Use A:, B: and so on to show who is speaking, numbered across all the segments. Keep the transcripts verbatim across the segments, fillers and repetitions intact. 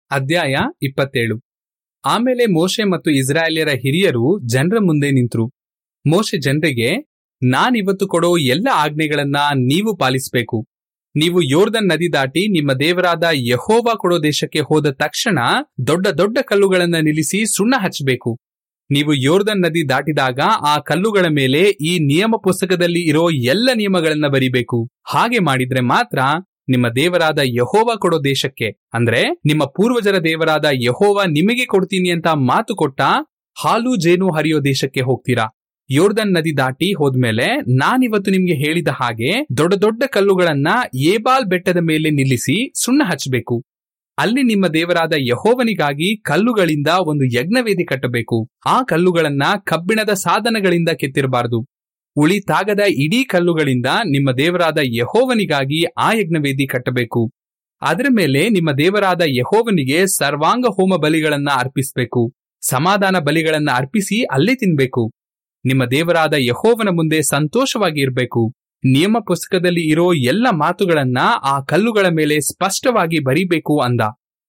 A: ಅಧ್ಯಾಯ ಇಪ್ಪತ್ತೇಳು. ಆಮೇಲೆ ಮೋಶೆ ಮತ್ತು ಇಸ್ರಾಯೇಲ್ಯರ ಹಿರಿಯರು ಜನರ ಮುಂದೆ ನಿಂತರು. ಮೋಶೆ ಜನರಿಗೆ, ನಾನಿವತ್ತು ಕೊಡೋ ಎಲ್ಲ ಆಜ್ಞೆಗಳನ್ನ ನೀವು ಪಾಲಿಸಬೇಕು. ನೀವು ಯೋರ್ದನ್ ನದಿ ದಾಟಿ ನಿಮ್ಮ ದೇವರಾದ ಯೆಹೋವ ಕೊಡೋ ದೇಶಕ್ಕೆ ಹೋದ ತಕ್ಷಣ ದೊಡ್ಡ ದೊಡ್ಡ ಕಲ್ಲುಗಳನ್ನ ನಿಲ್ಲಿಸಿ ಸುಣ್ಣ ಹಚ್ಚಬೇಕು. ನೀವು ಯೋರ್ದನ್ ನದಿ ದಾಟಿದಾಗ ಆ ಕಲ್ಲುಗಳ ಮೇಲೆ ಈ ನಿಯಮ ಪುಸ್ತಕದಲ್ಲಿ ಇರೋ ಎಲ್ಲ ನಿಯಮಗಳನ್ನ ಬರಿಬೇಕು. ಹಾಗೆ ಮಾಡಿದ್ರೆ ಮಾತ್ರ ನಿಮ್ಮ ದೇವರಾದ ಯೆಹೋವ ಕೊಡೋ ದೇಶಕ್ಕೆ, ಅಂದ್ರೆ ನಿಮ್ಮ ಪೂರ್ವಜರ ದೇವರಾದ ಯೆಹೋವ ನಿಮಗೆ ಕೊಡ್ತೀನಿ ಅಂತ ಮಾತು ಕೊಟ್ಟ ಹಾಲು ಜೇನು ಹರಿಯೋ ದೇಶಕ್ಕೆ ಹೋಗ್ತೀರಾ. ಯೋರ್ದನ್ ನದಿ ದಾಟಿ ಹೋದ್ಮೇಲೆ ನಾನಿವತ್ತು ನಿಮ್ಗೆ ಹೇಳಿದ ಹಾಗೆ ದೊಡ್ಡ ದೊಡ್ಡ ಕಲ್ಲುಗಳನ್ನ ಏಬಾಲ್ ಬೆಟ್ಟದ ಮೇಲೆ ನಿಲ್ಲಿಸಿ ಸುಣ್ಣ ಹಚ್ಚಬೇಕು. ಅಲ್ಲಿ ನಿಮ್ಮ ದೇವರಾದ ಯೆಹೋವನಿಗಾಗಿ ಕಲ್ಲುಗಳಿಂದ ಒಂದು ಯಜ್ಞವೇದಿ ಕಟ್ಟಬೇಕು. ಆ ಕಲ್ಲುಗಳನ್ನ ಕಬ್ಬಿಣದ ಸಾಧನಗಳಿಂದ ಕೆತ್ತಿರಬಾರದು. ಉಳಿತಾಗದ ಇಡೀ ಕಲ್ಲುಗಳಿಂದ ನಿಮ್ಮ ದೇವರಾದ ಯೆಹೋವನಿಗಾಗಿ ಆ ಯಜ್ಞವೇದಿ ಕಟ್ಟಬೇಕು. ಅದರ ಮೇಲೆ ನಿಮ್ಮ ದೇವರಾದ ಯೆಹೋವನಿಗೆ ಸರ್ವಾಂಗ ಹೋಮ ಬಲಿಗಳನ್ನ ಅರ್ಪಿಸಬೇಕು. ಸಮಾಧಾನ ಬಲಿಗಳನ್ನ ಅರ್ಪಿಸಿ ಅಲ್ಲೇ ತಿನ್ಬೇಕು. ನಿಮ್ಮ ದೇವರಾದ ಯೆಹೋವನ ಮುಂದೆ ಸಂತೋಷವಾಗಿ ಇರಬೇಕು. ನಿಯಮ ಪುಸ್ತಕದಲ್ಲಿ ಇರೋ ಎಲ್ಲ ಮಾತುಗಳನ್ನ ಆ ಕಲ್ಲುಗಳ ಮೇಲೆ ಸ್ಪಷ್ಟವಾಗಿ ಬರೀಬೇಕು ಅಂದ.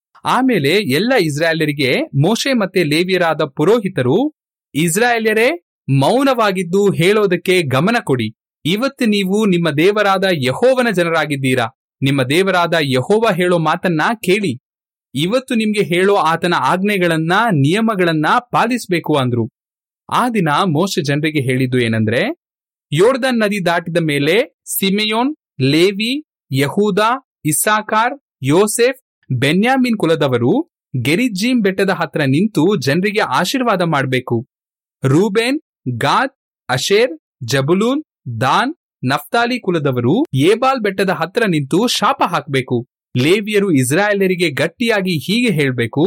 A: ಆಮೇಲೆ ಎಲ್ಲ ಇಸ್ರಾಯೇಲ್ಯರಿಗೆ ಮೋಶೆ ಮತ್ತೆ ಲೇವಿಯರಾದ ಪುರೋಹಿತರು, ಇಸ್ರಾಯೇಲ್ಯರೇ, ಮೌನವಾಗಿದ್ದು ಹೇಳೋದಕ್ಕೆ ಗಮನ ಕೊಡಿ. ಇವತ್ತು ನೀವು ನಿಮ್ಮ ದೇವರಾದ ಯೆಹೋವನ ಜನರಾಗಿದ್ದೀರಾ. ನಿಮ್ಮ ದೇವರಾದ ಯೆಹೋವ ಹೇಳೋ ಮಾತನ್ನ ಕೇಳಿ. ಇವತ್ತು ನಿಮ್ಗೆ ಹೇಳೋ ಆತನ ಆಜ್ಞೆಗಳನ್ನ ನಿಯಮಗಳನ್ನ ಪಾಲಿಸಬೇಕು ಅಂದ್ರು. ಆ ದಿನ ಮೋಶೆ ಜನರಿಗೆ ಹೇಳಿದ್ದು ಏನಂದ್ರೆ, ಯೋರ್ದನ್ ನದಿ ದಾಟಿದ ಮೇಲೆ Simeon, Levi, Judah, Issachar, Joseph, Benjamin ಕುಲದವರು ಗೆರಿಜ್ಜೀಮ್ ಬೆಟ್ಟದ ಹತ್ರ ನಿಂತು ಜನರಿಗೆ ಆಶೀರ್ವಾದ ಮಾಡಬೇಕು. Reuben, Gad, Asher, Zebulun, Dan, Naphtali ಕುಲದವರು ಏಬಾಲ್ ಬೆಟ್ಟದ ಹತ್ರ ನಿಂತು ಶಾಪ ಹಾಕಬೇಕು. ಲೇವಿಯರು ಇಸ್ರಾಯೇಲರಿಗೆ ಗಟ್ಟಿಯಾಗಿ ಹೀಗೆ ಹೇಳ್ಬೇಕು,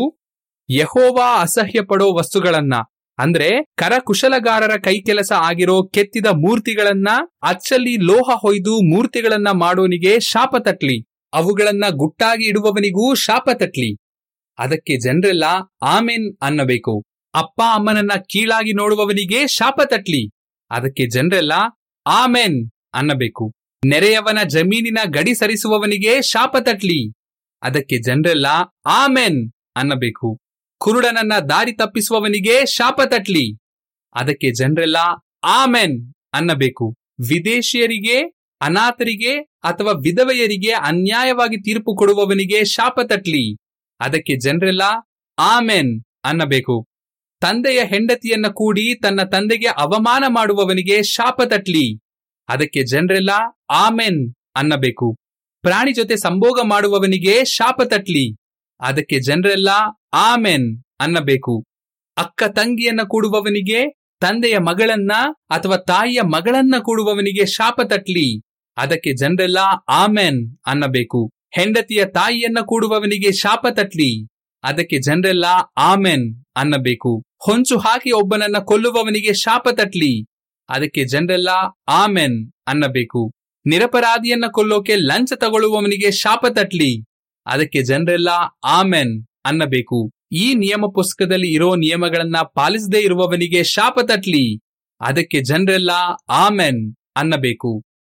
A: ಯೆಹೋವ ಅಸಹ್ಯ ಪಡೋ ವಸ್ತುಗಳನ್ನ, ಅಂದ್ರೆ ಕರಕುಶಲಗಾರರ ಕೈಕೆಲಸ ಆಗಿರೋ ಕೆತ್ತಿದ ಮೂರ್ತಿಗಳನ್ನ, ಅಚ್ಚಲ್ಲಿ ಲೋಹ ಹೊಯ್ದು ಮೂರ್ತಿಗಳನ್ನ ಮಾಡೋನಿಗೆ ಶಾಪ ತಟ್ಲಿ. ಅವುಗಳನ್ನ ಗುಟ್ಟಾಗಿ ಇಡುವವನಿಗೂ ಶಾಪ ತಟ್ಲಿ. ಅದಕ್ಕೆ ಜನರೆಲ್ಲ ಆಮೆನ್ ಅನ್ನಬೇಕು. ಅಪ್ಪ ಅಮ್ಮನನ್ನ ಕೀಳಾಗಿ ನೋಡುವವನಿಗೆ ಶಾಪ ತಟ್ಲಿ. ಅದಕ್ಕೆ ಜನರೆಲ್ಲ ಆಮೆನ್ ಅನ್ನಬೇಕು. ನೆರೆಯವನ ಜಮೀನಿನ ಗಡಿ ಸರಿಸುವವನಿಗೆ ಶಾಪ ತಟ್ಲಿ. ಅದಕ್ಕೆ ಜನರೆಲ್ಲ ಆಮೆನ್ ಅನ್ನಬೇಕು. ಕುರುಡನನ್ನ ದಾರಿ ತಪ್ಪಿಸುವವನಿಗೆ ಶಾಪ ತಟ್ಲಿ. ಅದಕ್ಕೆ ಜನರೆಲ್ಲ ಆಮೆನ್ ಅನ್ನಬೇಕು. ವಿದೇಶಿಯರಿಗೆ, ಅನಾಥರಿಗೆ ಅಥವಾ ವಿಧವೆಯರಿಗೆ ಅನ್ಯಾಯವಾಗಿ ತೀರ್ಪು ಕೊಡುವವನಿಗೆ ಶಾಪ ತಟ್ಲಿ. ಅದಕ್ಕೆ ಜನರೆಲ್ಲ ಆಮೆನ್ ಅನ್ನಬೇಕು. ತಂದೆಯ ಹೆಂಡತಿಯನ್ನ ಕೂಡಿ ತನ್ನ ತಂದೆಗೆ ಅವಮಾನ ಮಾಡುವವನಿಗೆ ಶಾಪ ತಟ್ಲಿ. ಅದಕ್ಕೆ ಜನರೆಲ್ಲ ಆಮೆನ್ ಅನ್ನಬೇಕು. ಪ್ರಾಣಿ ಜೊತೆ ಸಂಭೋಗ ಮಾಡುವವನಿಗೆ ಶಾಪ ತಟ್ಲಿ. ಅದಕ್ಕೆ ಜನರೆಲ್ಲ ಆಮೆನ್ ಅನ್ನಬೇಕು. ಅಕ್ಕ ತಂಗಿಯನ್ನ ಕೂಡುವವನಿಗೆ, ತಂದೆಯ ಮಗಳನ್ನ ಅಥವಾ ತಾಯಿಯ ಮಗಳನ್ನ ಕೂಡುವವನಿಗೆ ಶಾಪ ತಟ್ಲಿ. ಅದಕ್ಕೆ ಜನರೆಲ್ಲ ಆಮೆನ್ ಅನ್ನಬೇಕು. ಹೆಂಡತಿಯ ತಾಯಿಯನ್ನ ಕೂಡುವವನಿಗೆ ಶಾಪ ತಟ್ಲಿ. ಅದಕ್ಕೆ ಜನರೆಲ್ಲ ಆಮೆನ್ ಅನ್ನಬೇಕು. ಹೊಂಚು ಹಾಕಿ ಒಬ್ಬನನ್ನ ಕೊಲ್ಲುವವನಿಗೆ ಶಾಪ ತಟ್ಲಿ. ಅದಕ್ಕೆ ಜನರೆಲ್ಲ ಆಮೆನ್ ಅನ್ನಬೇಕು. ನಿರಪರಾಧಿಯನ್ನ ಕೊಲ್ಲೋಕೆ ಲಂಚ ತಗೊಳ್ಳುವವನಿಗೆ ಶಾಪ ತಟ್ಲಿ. ಅದಕ್ಕೆ ಜನರೆಲ್ಲ ಆಮೆನ್ ಅನ್ನಬೇಕು. ಈ ನಿಯಮ ಪುಸ್ತಕದಲ್ಲಿ ಇರೋ ನಿಯಮಗಳನ್ನ ಪಾಲಿಸದೇ ಇರುವವನಿಗೆ ಶಾಪ ತಟ್ಲಿ. ಅದಕ್ಕೆ ಜನರೆಲ್ಲ ಆಮೆನ್ ಅನ್ನಬೇಕು.